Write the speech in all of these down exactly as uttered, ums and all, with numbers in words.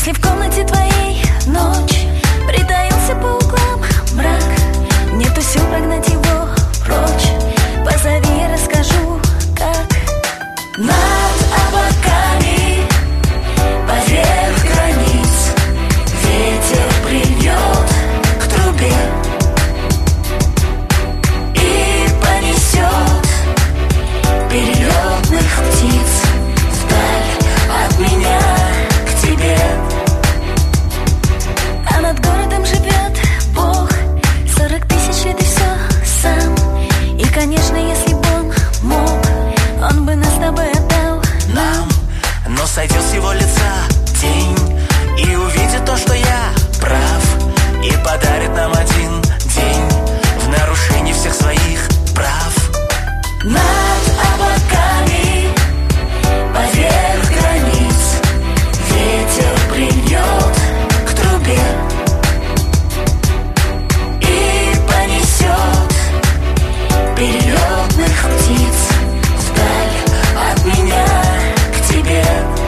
Если в комнате твоей ночь, притаился по углам мрак, нету сил прогнать его прочь. Позови, я расскажу, как. Над облаками, поверх границ, ветер прильет к трубе и понесет перелетных птиц вдаль от меня к тебе. А над городом живет Бог, сорок тысяч лет и все сам. И, конечно, если бы он мог, он бы нас с тобой отдал нам. Но сойдет с его лица тень и увидит то, что я прав, и подарит нам один день в нарушении всех своих прав. Над облаками, поверх границ, ветер прильет к трубе и понесет перелетных птиц вдаль от меня к тебе.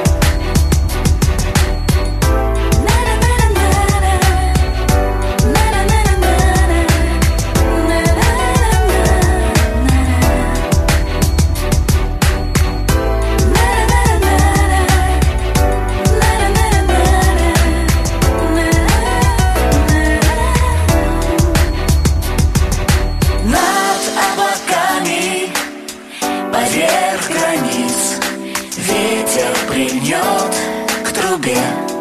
Над облаками, поверх границ, ветер прильнет к трубе